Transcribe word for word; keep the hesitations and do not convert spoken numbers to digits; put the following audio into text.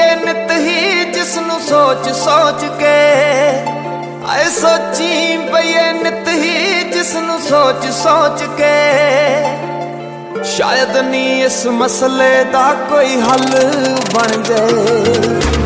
ਪਈਏ ਨਿਤ ਹੀ ਜਿਸਨੂੰ ਸੋਚ ਸੋਚ ਕੇ, ਆਏ ਸੋਚੀ ਪਈਏ ਨਿਤ ਹੀ ਜਿਸਨੂੰ ਸੋਚ ਸੋਚ ਕੇ। ਸ਼ਾਇਦ ਨਹੀਂ ਇਸ ਮਸਲੇ ਦਾ ਕੋਈ ਹੱਲ ਬਣ ਜਾਏ।